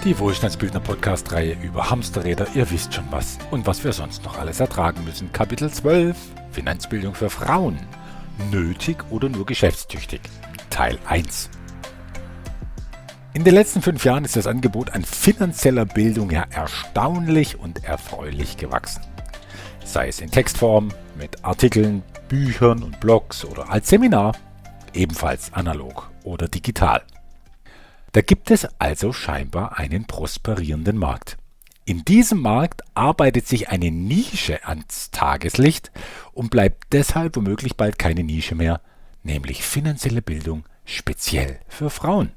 Die Wohlstandsbildner-Podcast-Reihe über Hamsterräder, ihr wisst schon was und was wir sonst noch alles ertragen müssen. Kapitel 12, Finanzbildung für Frauen. Nötig oder nur geschäftstüchtig? Teil 1. In den letzten 5 Jahren ist das Angebot an finanzieller Bildung ja erstaunlich und erfreulich gewachsen. Sei es in Textform, mit Artikeln, Büchern und Blogs oder als Seminar, ebenfalls analog oder digital. Da gibt es also scheinbar einen prosperierenden Markt. In diesem Markt arbeitet sich eine Nische ans Tageslicht und bleibt deshalb womöglich bald keine Nische mehr, nämlich finanzielle Bildung speziell für Frauen.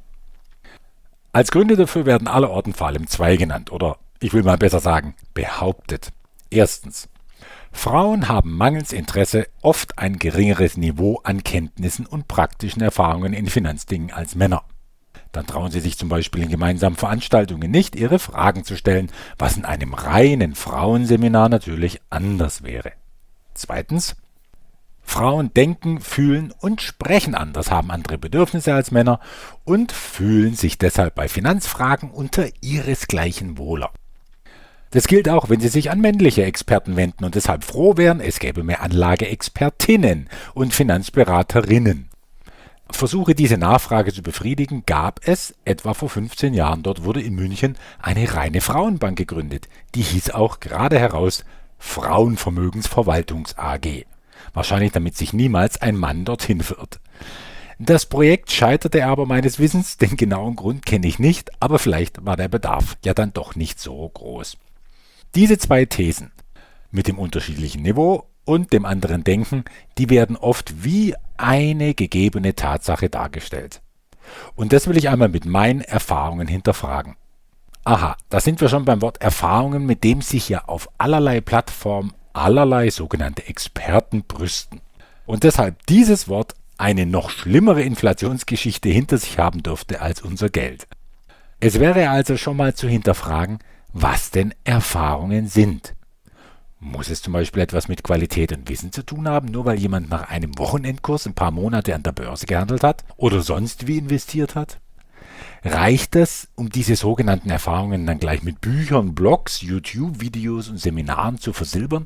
Als Gründe dafür werden allerorten vor allem 2 genannt oder ich will mal besser sagen, behauptet. Erstens. Frauen haben mangels Interesse oft ein geringeres Niveau an Kenntnissen und praktischen Erfahrungen in Finanzdingen als Männer. Dann trauen sie sich zum Beispiel in gemeinsamen Veranstaltungen nicht, ihre Fragen zu stellen, was in einem reinen Frauenseminar natürlich anders wäre. Zweitens, Frauen denken, fühlen und sprechen anders, haben andere Bedürfnisse als Männer und fühlen sich deshalb bei Finanzfragen unter ihresgleichen wohler. Das gilt auch, wenn sie sich an männliche Experten wenden und deshalb froh wären, es gäbe mehr Anlageexpertinnen und Finanzberaterinnen. Versuche, diese Nachfrage zu befriedigen, gab es etwa vor 15 Jahren. Dort wurde in München eine reine Frauenbank gegründet. Die hieß auch gerade heraus Frauenvermögensverwaltungs AG. Wahrscheinlich damit sich niemals ein Mann dorthin verirrt. Das Projekt scheiterte aber meines Wissens, den genauen Grund kenne ich nicht, aber vielleicht war der Bedarf ja dann doch nicht so groß. Diese 2 Thesen mit dem unterschiedlichen Niveau und dem anderen Denken, die werden oft wie eine gegebene Tatsache dargestellt. Und das will ich einmal mit meinen Erfahrungen hinterfragen. Aha, da sind wir schon beim Wort Erfahrungen, mit dem sich ja auf allerlei Plattformen allerlei sogenannte Experten brüsten. Und deshalb dieses Wort eine noch schlimmere Inflationsgeschichte hinter sich haben dürfte als unser Geld. Es wäre also schon mal zu hinterfragen, was denn Erfahrungen sind. Muss es zum Beispiel etwas mit Qualität und Wissen zu tun haben, nur weil jemand nach einem Wochenendkurs ein paar Monate an der Börse gehandelt hat oder sonst wie investiert hat? Reicht es, um diese sogenannten Erfahrungen dann gleich mit Büchern, Blogs, YouTube-Videos und Seminaren zu versilbern?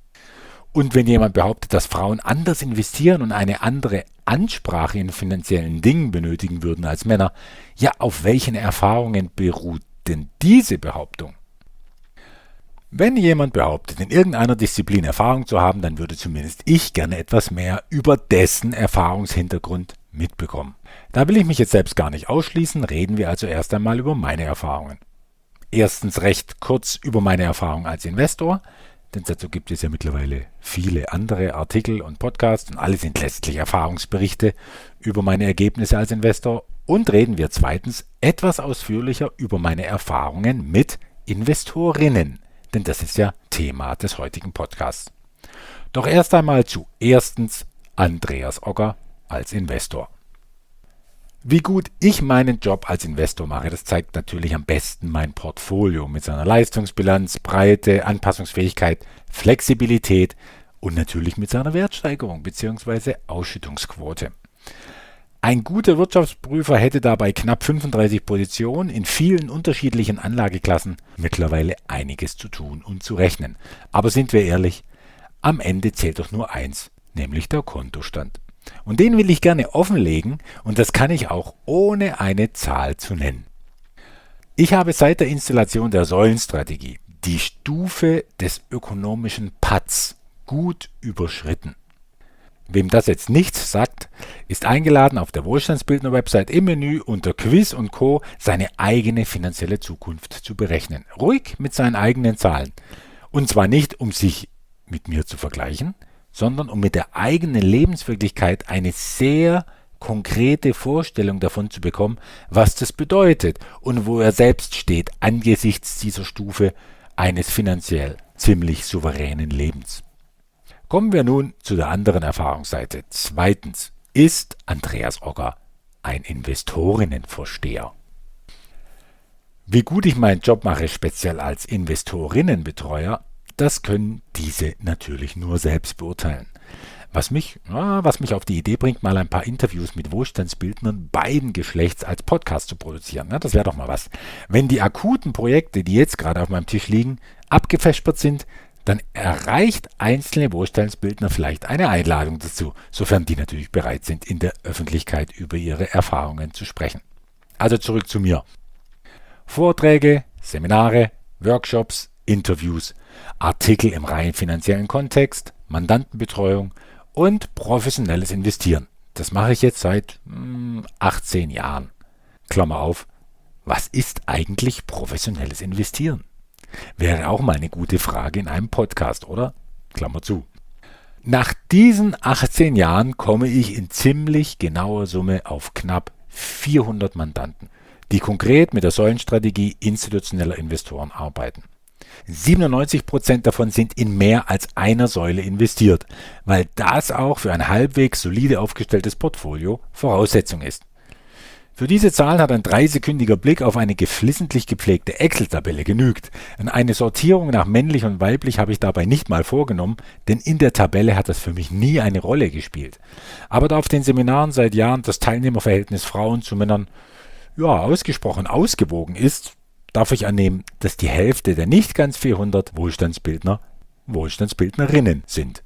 Und wenn jemand behauptet, dass Frauen anders investieren und eine andere Ansprache in finanziellen Dingen benötigen würden als Männer, ja, auf welchen Erfahrungen beruht denn diese Behauptung? Wenn jemand behauptet, in irgendeiner Disziplin Erfahrung zu haben, dann würde zumindest ich gerne etwas mehr über dessen Erfahrungshintergrund mitbekommen. Da will ich mich jetzt selbst gar nicht ausschließen, reden wir also erst einmal über meine Erfahrungen. Erstens recht kurz über meine Erfahrung als Investor, denn dazu gibt es ja mittlerweile viele andere Artikel und Podcasts und alle sind letztlich Erfahrungsberichte über meine Ergebnisse als Investor. Und reden wir zweitens etwas ausführlicher über meine Erfahrungen mit Investorinnen. Denn das ist ja Thema des heutigen Podcasts. Doch erst einmal zu erstens Andreas Ogger als Investor. Wie gut ich meinen Job als Investor mache, das zeigt natürlich am besten mein Portfolio mit seiner Leistungsbilanz, Breite, Anpassungsfähigkeit, Flexibilität und natürlich mit seiner Wertsteigerung bzw. Ausschüttungsquote. Ein guter Wirtschaftsprüfer hätte dabei knapp 35 Positionen in vielen unterschiedlichen Anlageklassen mittlerweile einiges zu tun und zu rechnen. Aber sind wir ehrlich, am Ende zählt doch nur eins, nämlich der Kontostand. Und den will ich gerne offenlegen und das kann ich auch ohne eine Zahl zu nennen. Ich habe seit der Installation der Säulenstrategie die Stufe des ökonomischen Patts gut überschritten. Wem das jetzt nichts sagt, ist eingeladen, auf der Wohlstandsbildner-Website im Menü unter Quiz und Co. seine eigene finanzielle Zukunft zu berechnen. Ruhig mit seinen eigenen Zahlen. Und zwar nicht, um sich mit mir zu vergleichen, sondern um mit der eigenen Lebenswirklichkeit eine sehr konkrete Vorstellung davon zu bekommen, was das bedeutet und wo er selbst steht angesichts dieser Stufe eines finanziell ziemlich souveränen Lebens. Kommen wir nun zu der anderen Erfahrungsseite. Zweitens, ist Andreas Ogger ein Investorinnenversteher? Wie gut ich meinen Job mache, speziell als Investorinnenbetreuer, das können diese natürlich nur selbst beurteilen. Was mich auf die Idee bringt, mal ein paar Interviews mit Wohlstandsbildnern beiden Geschlechts als Podcast zu produzieren. Das wäre doch mal was. Wenn die akuten Projekte, die jetzt gerade auf meinem Tisch liegen, abgefespert sind, dann erreicht einzelne Wohlstandsbildner vielleicht eine Einladung dazu, sofern die natürlich bereit sind, in der Öffentlichkeit über ihre Erfahrungen zu sprechen. Also zurück zu mir. Vorträge, Seminare, Workshops, Interviews, Artikel im rein finanziellen Kontext, Mandantenbetreuung und professionelles Investieren. Das mache ich jetzt seit 18 Jahren. Klammer auf, was ist eigentlich professionelles Investieren? Wäre auch mal eine gute Frage in einem Podcast, oder? Klammer zu. Nach diesen 18 Jahren komme ich in ziemlich genauer Summe auf knapp 400 Mandanten, die konkret mit der Säulenstrategie institutioneller Investoren arbeiten. 97% davon sind in mehr als einer Säule investiert, weil das auch für ein halbwegs solide aufgestelltes Portfolio Voraussetzung ist. Für diese Zahlen hat ein 3-sekündiger Blick auf eine geflissentlich gepflegte Excel-Tabelle genügt. Eine Sortierung nach männlich und weiblich habe ich dabei nicht mal vorgenommen, denn in der Tabelle hat das für mich nie eine Rolle gespielt. Aber da auf den Seminaren seit Jahren das Teilnehmerverhältnis Frauen zu Männern ausgesprochen ausgewogen ist, darf ich annehmen, dass die Hälfte der nicht ganz 400 Wohlstandsbildner Wohlstandsbildnerinnen sind.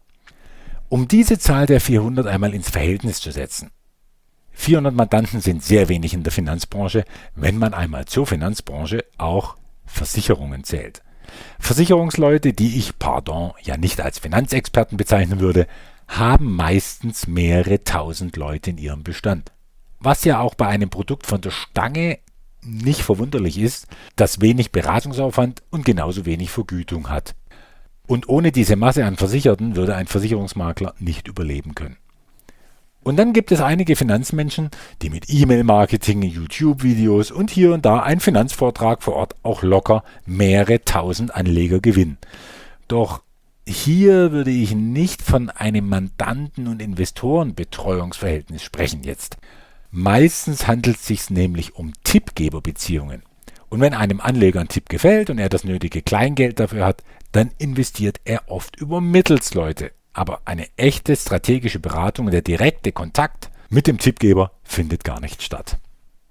Um diese Zahl der 400 einmal ins Verhältnis zu setzen. 400 Mandanten sind sehr wenig in der Finanzbranche, wenn man einmal zur Finanzbranche auch Versicherungen zählt. Versicherungsleute, die ich, ja nicht als Finanzexperten bezeichnen würde, haben meistens mehrere tausend Leute in ihrem Bestand. Was ja auch bei einem Produkt von der Stange nicht verwunderlich ist, das wenig Beratungsaufwand und genauso wenig Vergütung hat. Und ohne diese Masse an Versicherten würde ein Versicherungsmakler nicht überleben können. Und dann gibt es einige Finanzmenschen, die mit E-Mail-Marketing, YouTube-Videos und hier und da einen Finanzvortrag vor Ort auch locker mehrere tausend Anleger gewinnen. Doch hier würde ich nicht von einem Mandanten- und Investorenbetreuungsverhältnis sprechen jetzt. Meistens handelt es sich nämlich um Tippgeberbeziehungen. Und wenn einem Anleger ein Tipp gefällt und er das nötige Kleingeld dafür hat, dann investiert er oft über Mittelsleute. Aber eine echte strategische Beratung und der direkte Kontakt mit dem Tippgeber findet gar nicht statt.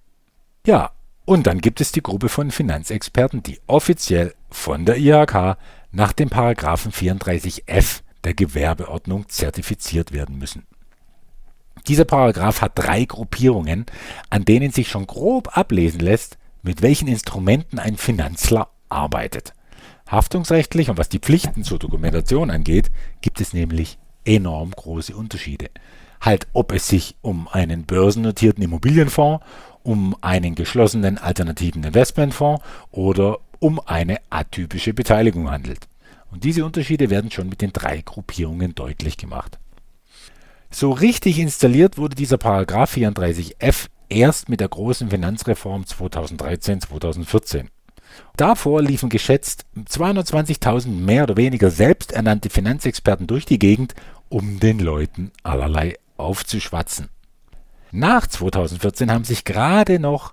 Ja, und dann gibt es die Gruppe von Finanzexperten, die offiziell von der IHK nach dem Paragraphen 34f der Gewerbeordnung zertifiziert werden müssen. Dieser Paragraph hat 3 Gruppierungen, an denen sich schon grob ablesen lässt, mit welchen Instrumenten ein Finanzler arbeitet. Haftungsrechtlich und was die Pflichten zur Dokumentation angeht, gibt es nämlich enorm große Unterschiede. Halt, ob es sich um einen börsennotierten Immobilienfonds, um einen geschlossenen alternativen Investmentfonds oder um eine atypische Beteiligung handelt. Und diese Unterschiede werden schon mit den 3 Gruppierungen deutlich gemacht. So richtig installiert wurde dieser Paragraph 34f erst mit der großen Finanzreform 2013-2014. Davor liefen geschätzt 220.000 mehr oder weniger selbsternannte Finanzexperten durch die Gegend, um den Leuten allerlei aufzuschwatzen. Nach 2014 haben sich gerade noch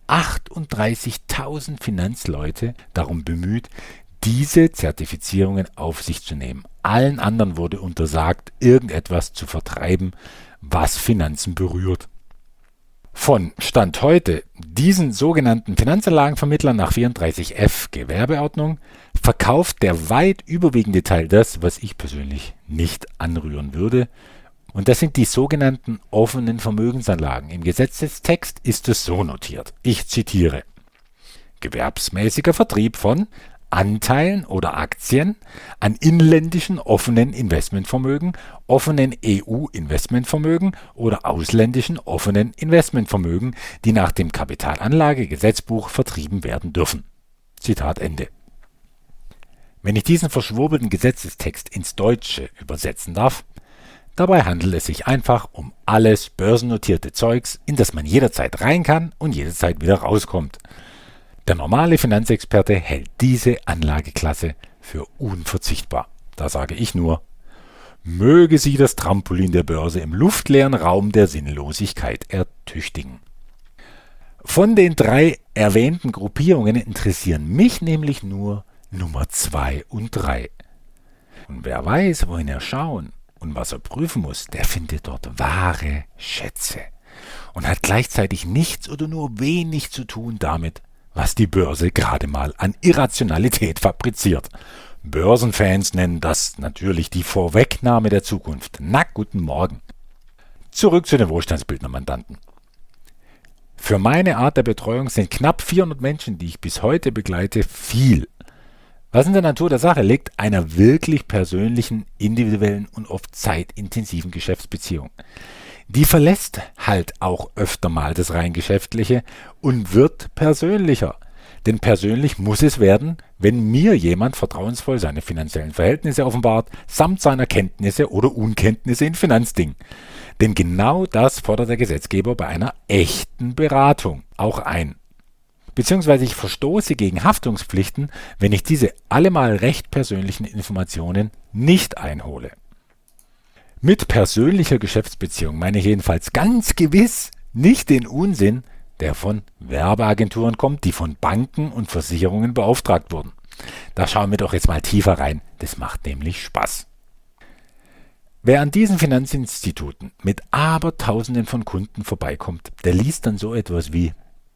38.000 Finanzleute darum bemüht, diese Zertifizierungen auf sich zu nehmen. Allen anderen wurde untersagt, irgendetwas zu vertreiben, was Finanzen berührt. Von Stand heute diesen sogenannten Finanzanlagenvermittlern nach 34f Gewerbeordnung verkauft der weit überwiegende Teil das, was ich persönlich nicht anrühren würde. Und das sind die sogenannten offenen Vermögensanlagen. Im Gesetzestext ist es so notiert. Ich zitiere: Gewerbsmäßiger Vertrieb von Anteilen oder Aktien an inländischen offenen Investmentvermögen, offenen EU-Investmentvermögen oder ausländischen offenen Investmentvermögen, die nach dem Kapitalanlagegesetzbuch vertrieben werden dürfen. Zitat Ende. Wenn ich diesen verschwurbelten Gesetzestext ins Deutsche übersetzen darf, dabei handelt es sich einfach um alles börsennotierte Zeugs, in das man jederzeit rein kann und jederzeit wieder rauskommt. Der normale Finanzexperte hält diese Anlageklasse für unverzichtbar. Da sage ich nur, möge sie das Trampolin der Börse im luftleeren Raum der Sinnlosigkeit ertüchtigen. Von den 3 erwähnten Gruppierungen interessieren mich nämlich nur Nummer 2 und 3. Und wer weiß, wohin er schauen, Und was er prüfen muss, der findet dort wahre Schätze und hat gleichzeitig nichts oder nur wenig zu tun damit, was die Börse gerade mal an Irrationalität fabriziert. Börsenfans nennen das natürlich die Vorwegnahme der Zukunft. Na, guten Morgen. Zurück zu den Wohlstandsbildner-Mandanten. Für meine Art der Betreuung sind knapp 400 Menschen, die ich bis heute begleite, viel. Was in der Natur der Sache liegt, einer wirklich persönlichen, individuellen und oft zeitintensiven Geschäftsbeziehung. Die verlässt halt auch öfter mal das rein Geschäftliche und wird persönlicher. Denn persönlich muss es werden, wenn mir jemand vertrauensvoll seine finanziellen Verhältnisse offenbart, samt seiner Kenntnisse oder Unkenntnisse in Finanzdingen. Denn genau das fordert der Gesetzgeber bei einer echten Beratung auch ein. Beziehungsweise ich verstoße gegen Haftungspflichten, wenn ich diese allemal recht persönlichen Informationen nicht einhole. Mit persönlicher Geschäftsbeziehung meine ich jedenfalls ganz gewiss nicht den Unsinn, der von Werbeagenturen kommt, die von Banken und Versicherungen beauftragt wurden. Da schauen wir doch jetzt mal tiefer rein, das macht nämlich Spaß. Wer an diesen Finanzinstituten mit Abertausenden von Kunden vorbeikommt, der liest dann so etwas wie: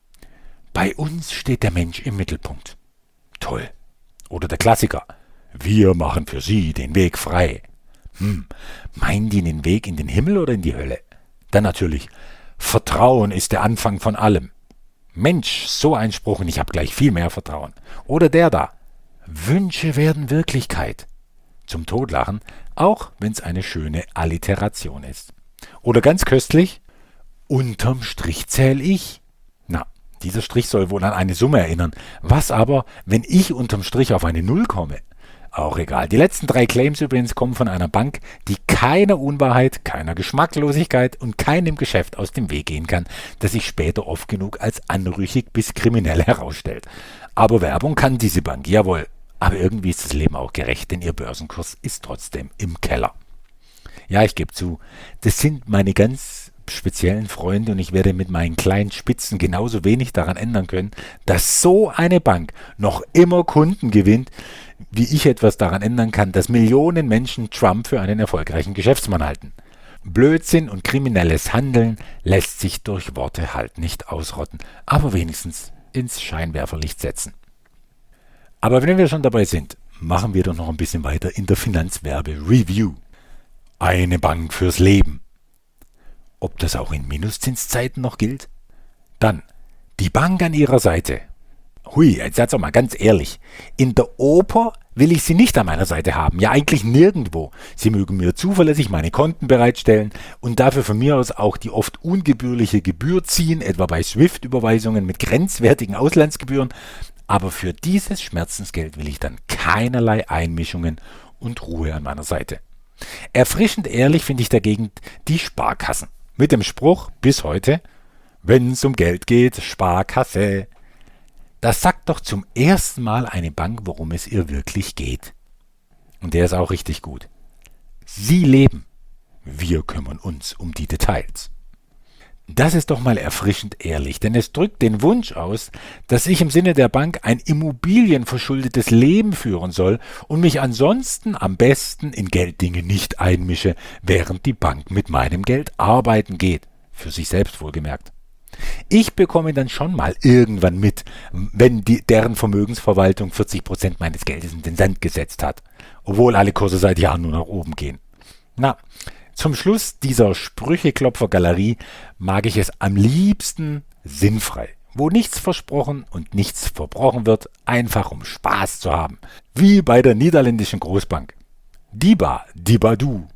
Bei uns steht der Mensch im Mittelpunkt. Toll. Oder der Klassiker: Wir machen für Sie den Weg frei. Meinen die den Weg in den Himmel oder in die Hölle? Dann natürlich: Vertrauen ist der Anfang von allem. Mensch, so ein Spruch und ich habe gleich viel mehr Vertrauen. Oder der da: Wünsche werden Wirklichkeit. Zum Totlachen, auch wenn es eine schöne Alliteration ist. Oder ganz köstlich: Unterm Strich zähl ich. Na, dieser Strich soll wohl an eine Summe erinnern. Was aber, wenn ich unterm Strich auf eine Null komme? Auch egal. Die letzten 3 Claims übrigens kommen von einer Bank, die keiner Unwahrheit, keiner Geschmacklosigkeit und keinem Geschäft aus dem Weg gehen kann, das sich später oft genug als anrüchig bis kriminell herausstellt. Aber Werbung kann diese Bank, jawohl. Aber irgendwie ist das Leben auch gerecht, denn ihr Börsenkurs ist trotzdem im Keller. Ja, ich gebe zu, das sind meine ganz speziellen Freunde und ich werde mit meinen kleinen Spitzen genauso wenig daran ändern können, dass so eine Bank noch immer Kunden gewinnt, wie ich etwas daran ändern kann, dass Millionen Menschen Trump für einen erfolgreichen Geschäftsmann halten. Blödsinn und kriminelles Handeln lässt sich durch Worte halt nicht ausrotten, aber wenigstens ins Scheinwerferlicht setzen. Aber wenn wir schon dabei sind, machen wir doch noch ein bisschen weiter in der Finanzwerbe-Review. Eine Bank fürs Leben. Ob das auch in Minuszinszeiten noch gilt? Dann, die Bank an Ihrer Seite. Hui, jetzt seid doch mal ganz ehrlich. In der Oper will ich Sie nicht an meiner Seite haben. Ja, eigentlich nirgendwo. Sie mögen mir zuverlässig meine Konten bereitstellen und dafür von mir aus auch die oft ungebührliche Gebühr ziehen, etwa bei SWIFT-Überweisungen mit grenzwertigen Auslandsgebühren. Aber für dieses Schmerzensgeld will ich dann keinerlei Einmischungen und Ruhe an meiner Seite. Erfrischend ehrlich finde ich dagegen die Sparkassen. Mit dem Spruch bis heute: Wenn es um Geld geht, Sparkasse. Das sagt doch zum ersten Mal eine Bank, worum es ihr wirklich geht. Und der ist auch richtig gut. Sie leben. Wir kümmern uns um die Details. Das ist doch mal erfrischend ehrlich, denn es drückt den Wunsch aus, dass ich im Sinne der Bank ein immobilienverschuldetes Leben führen soll und mich ansonsten am besten in Gelddinge nicht einmische, während die Bank mit meinem Geld arbeiten geht. Für sich selbst wohlgemerkt. Ich bekomme dann schon mal irgendwann mit, wenn deren Vermögensverwaltung 40% meines Geldes in den Sand gesetzt hat, obwohl alle Kurse seit Jahren nur nach oben gehen. Na, zum Schluss dieser Sprücheklopfer-Galerie mag ich es am liebsten sinnfrei, wo nichts versprochen und nichts verbrochen wird, einfach um Spaß zu haben, wie bei der niederländischen Großbank. Diba, Dibadu.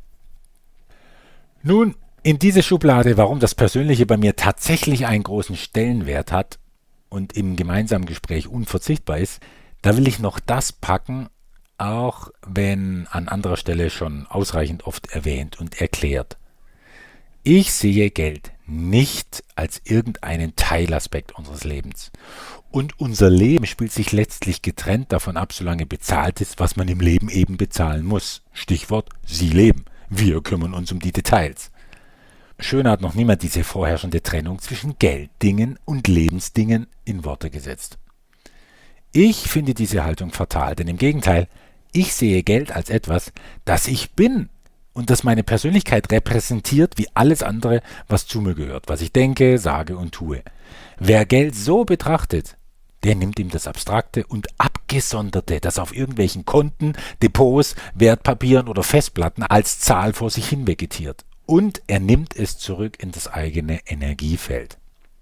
Nun, in diese Schublade, warum das Persönliche bei mir tatsächlich einen großen Stellenwert hat und im gemeinsamen Gespräch unverzichtbar ist, da will ich noch das packen, auch wenn an anderer Stelle schon ausreichend oft erwähnt und erklärt. Ich sehe Geld nicht als irgendeinen Teilaspekt unseres Lebens. Und unser Leben spielt sich letztlich getrennt davon ab, solange bezahlt ist, was man im Leben eben bezahlen muss. Stichwort: Sie leben. Wir kümmern uns um die Details. Schöner hat noch niemand diese vorherrschende Trennung zwischen Gelddingen und Lebensdingen in Worte gesetzt. Ich finde diese Haltung fatal, denn im Gegenteil, ich sehe Geld als etwas, das ich bin und das meine Persönlichkeit repräsentiert wie alles andere, was zu mir gehört, was ich denke, sage und tue. Wer Geld so betrachtet, der nimmt ihm das Abstrakte und Abgesonderte, das auf irgendwelchen Konten, Depots, Wertpapieren oder Festplatten als Zahl vor sich hin vegetiert. Und er nimmt es zurück in das eigene Energiefeld.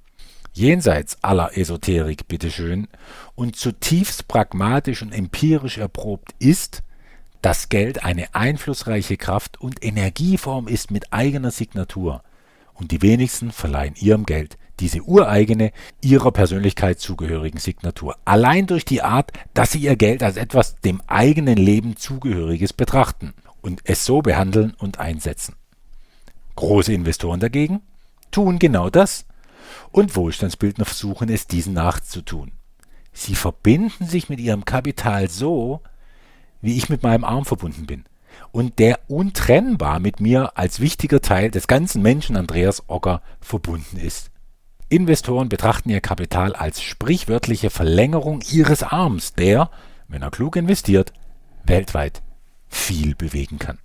Jenseits aller Esoterik, bitteschön, und zutiefst pragmatisch und empirisch erprobt ist, dass Geld eine einflussreiche Kraft und Energieform ist mit eigener Signatur. Und die wenigsten verleihen ihrem Geld diese ureigene, ihrer Persönlichkeit zugehörigen Signatur. Allein durch die Art, dass sie ihr Geld als etwas dem eigenen Leben zugehöriges betrachten und es so behandeln und einsetzen. Große Investoren dagegen tun genau das und Wohlstandsbildner versuchen es, diesen nachzutun. Sie verbinden sich mit ihrem Kapital so, wie ich mit meinem Arm verbunden bin und der untrennbar mit mir als wichtiger Teil des ganzen Menschen Andreas Ogger verbunden ist. Investoren betrachten ihr Kapital als sprichwörtliche Verlängerung ihres Arms, der, wenn er klug investiert, weltweit viel bewegen kann.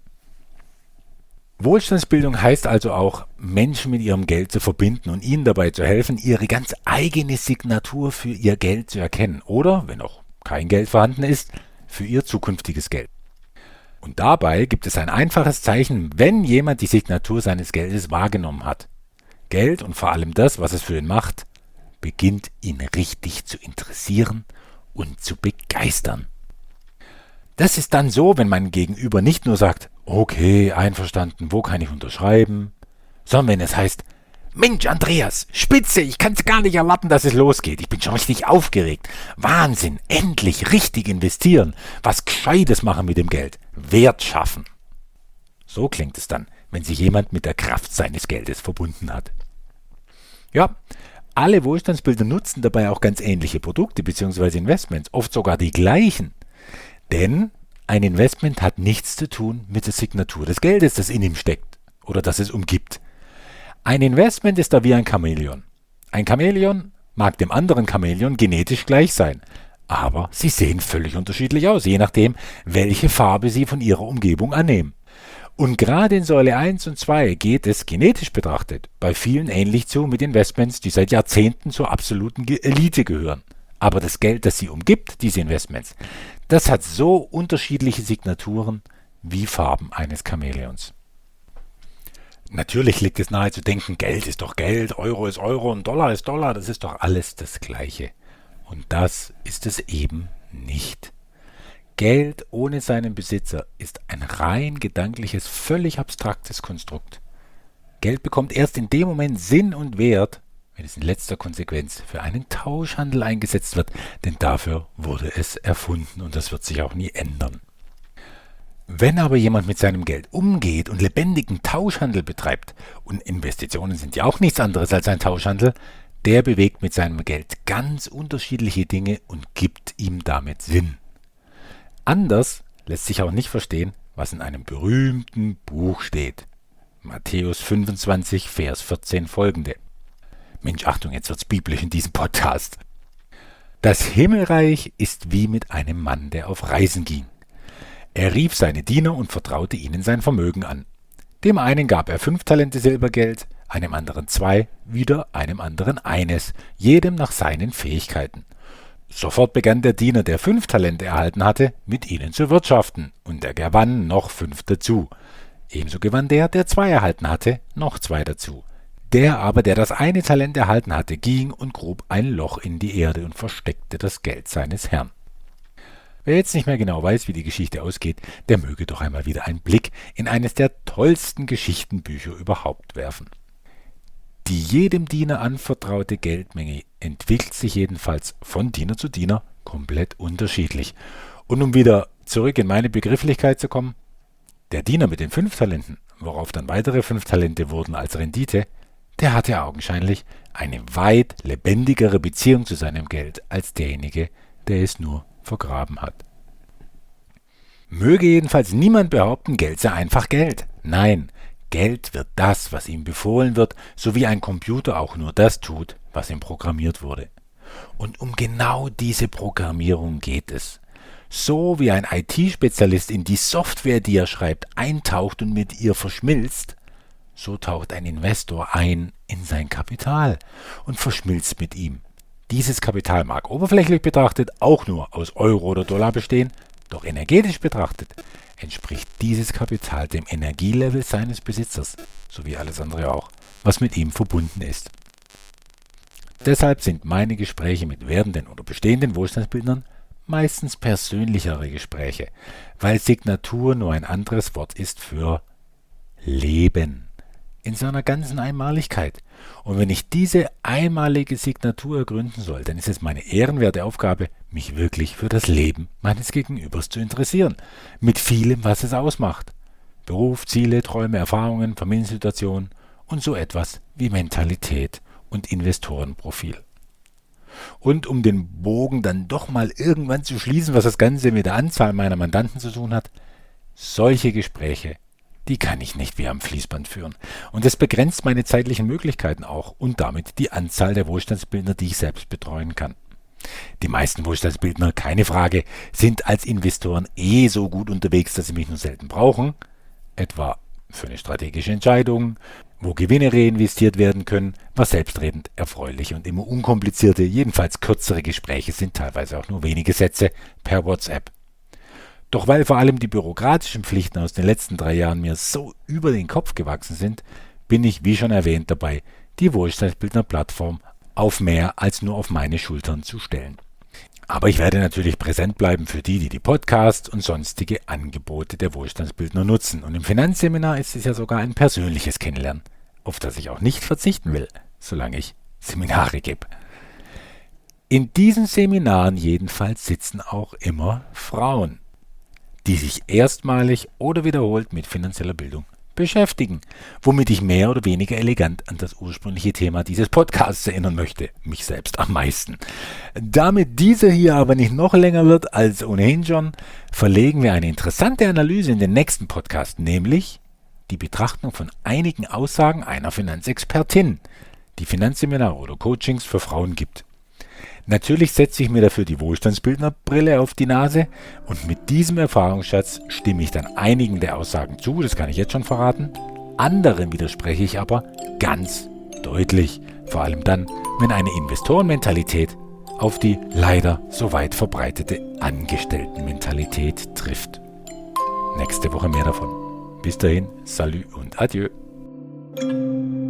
Wohlstandsbildung heißt also auch, Menschen mit ihrem Geld zu verbinden und ihnen dabei zu helfen, ihre ganz eigene Signatur für ihr Geld zu erkennen oder, wenn noch kein Geld vorhanden ist, für ihr zukünftiges Geld. Und dabei gibt es ein einfaches Zeichen, wenn jemand die Signatur seines Geldes wahrgenommen hat. Geld und vor allem das, was es für ihn macht, beginnt ihn richtig zu interessieren und zu begeistern. Das ist dann so, wenn mein Gegenüber nicht nur sagt, okay, einverstanden, wo kann ich unterschreiben, sondern wenn es heißt, Mensch, Andreas, spitze, ich kann es gar nicht erwarten, dass es losgeht. Ich bin schon richtig aufgeregt. Wahnsinn, endlich richtig investieren. Was Gescheites machen mit dem Geld. Wert schaffen. So klingt es dann, wenn sich jemand mit der Kraft seines Geldes verbunden hat. Ja, alle Wohlstandsbilder nutzen dabei auch ganz ähnliche Produkte bzw. Investments, oft sogar die gleichen. Denn ein Investment hat nichts zu tun mit der Signatur des Geldes, das in ihm steckt oder das es umgibt. Ein Investment ist da wie ein Chamäleon. Ein Chamäleon mag dem anderen Chamäleon genetisch gleich sein, aber sie sehen völlig unterschiedlich aus, je nachdem, welche Farbe sie von ihrer Umgebung annehmen. Und gerade in Säule 1 und 2 geht es, genetisch betrachtet, bei vielen ähnlich zu mit Investments, die seit Jahrzehnten zur absoluten Elite gehören. Aber das Geld, das sie umgibt, diese Investments, das hat so unterschiedliche Signaturen wie Farben eines Chamäleons. Natürlich liegt es nahe zu denken, Geld ist doch Geld, Euro ist Euro und Dollar ist Dollar, das ist doch alles das Gleiche. Und das ist es eben nicht. Geld ohne seinen Besitzer ist ein rein gedankliches, völlig abstraktes Konstrukt. Geld bekommt erst in dem Moment Sinn und Wert, wenn es in letzter Konsequenz für einen Tauschhandel eingesetzt wird, denn dafür wurde es erfunden und das wird sich auch nie ändern. Wenn aber jemand mit seinem Geld umgeht und lebendigen Tauschhandel betreibt, und Investitionen sind ja auch nichts anderes als ein Tauschhandel, der bewegt mit seinem Geld ganz unterschiedliche Dinge und gibt ihm damit Sinn. Anders lässt sich auch nicht verstehen, was in einem berühmten Buch steht. Matthäus 25, Vers 14 folgende. Mensch, Achtung, jetzt wird's biblisch in diesem Podcast. Das Himmelreich ist wie mit einem Mann, der auf Reisen ging. Er rief seine Diener und vertraute ihnen sein Vermögen an. Dem einen gab er 5 Talente Silbergeld, einem anderen 2, wieder einem anderen 1, jedem nach seinen Fähigkeiten. Sofort begann der Diener, der 5 Talente erhalten hatte, mit ihnen zu wirtschaften, und er gewann noch 5 dazu. Ebenso gewann der 2 erhalten hatte, noch 2 dazu. Der aber, der das eine Talent erhalten hatte, ging und grub ein Loch in die Erde und versteckte das Geld seines Herrn. Wer jetzt nicht mehr genau weiß, wie die Geschichte ausgeht, der möge doch einmal wieder einen Blick in eines der tollsten Geschichtenbücher überhaupt werfen. Die jedem Diener anvertraute Geldmenge entwickelt sich jedenfalls von Diener zu Diener komplett unterschiedlich. Und um wieder zurück in meine Begrifflichkeit zu kommen, der Diener mit den 5 Talenten, worauf dann weitere 5 Talente wurden als Rendite, der hatte augenscheinlich eine weit lebendigere Beziehung zu seinem Geld als derjenige, der es nur vergraben hat. Möge jedenfalls niemand behaupten, Geld sei einfach Geld. Nein, Geld wird das, was ihm befohlen wird, so wie ein Computer auch nur das tut, was ihm programmiert wurde. Und um genau diese Programmierung geht es. So wie ein IT-Spezialist in die Software, die er schreibt, eintaucht und mit ihr verschmilzt, so taucht ein Investor ein in sein Kapital und verschmilzt mit ihm. Dieses Kapital mag oberflächlich betrachtet auch nur aus Euro oder Dollar bestehen, doch energetisch betrachtet entspricht dieses Kapital dem Energielevel seines Besitzers, sowie alles andere auch, was mit ihm verbunden ist. Deshalb sind meine Gespräche mit werdenden oder bestehenden Wohlstandsbildnern meistens persönlichere Gespräche, weil Signatur nur ein anderes Wort ist für Leben in seiner ganzen Einmaligkeit. Und wenn ich diese einmalige Signatur ergründen soll, dann ist es meine ehrenwerte Aufgabe, mich wirklich für das Leben meines Gegenübers zu interessieren. Mit vielem, was es ausmacht. Beruf, Ziele, Träume, Erfahrungen, Familiensituationen und so etwas wie Mentalität und Investorenprofil. Und um den Bogen dann doch mal irgendwann zu schließen, was das Ganze mit der Anzahl meiner Mandanten zu tun hat, solche Gespräche, die kann ich nicht wie am Fließband führen. Und das begrenzt meine zeitlichen Möglichkeiten auch und damit die Anzahl der Wohlstandsbildner, die ich selbst betreuen kann. Die meisten Wohlstandsbildner, keine Frage, sind als Investoren so gut unterwegs, dass sie mich nur selten brauchen, etwa für eine strategische Entscheidung, wo Gewinne reinvestiert werden können, was selbstredend erfreuliche und immer unkomplizierte, jedenfalls kürzere Gespräche sind, teilweise auch nur wenige Sätze per WhatsApp. Doch weil vor allem die bürokratischen Pflichten aus den letzten 3 Jahren mir so über den Kopf gewachsen sind, bin ich, wie schon erwähnt, dabei, die Wohlstandsbildner-Plattform auf mehr als nur auf meine Schultern zu stellen. Aber ich werde natürlich präsent bleiben für die Podcasts und sonstige Angebote der Wohlstandsbildner nutzen. Und im Finanzseminar ist es ja sogar ein persönliches Kennenlernen, auf das ich auch nicht verzichten will, solange ich Seminare gebe. In diesen Seminaren jedenfalls sitzen auch immer Frauen, die sich erstmalig oder wiederholt mit finanzieller Bildung beschäftigen, womit ich mehr oder weniger elegant an das ursprüngliche Thema dieses Podcasts erinnern möchte, mich selbst am meisten. Damit dieser hier aber nicht noch länger wird als ohnehin schon, verlegen wir eine interessante Analyse in den nächsten Podcast, nämlich die Betrachtung von einigen Aussagen einer Finanzexpertin, die Finanzseminare oder Coachings für Frauen gibt. Natürlich setze ich mir dafür die Wohlstandsbildnerbrille auf die Nase und mit diesem Erfahrungsschatz stimme ich dann einigen der Aussagen zu, das kann ich jetzt schon verraten. Anderen widerspreche ich aber ganz deutlich, vor allem dann, wenn eine Investorenmentalität auf die leider so weit verbreitete Angestelltenmentalität trifft. Nächste Woche mehr davon. Bis dahin, salut und adieu.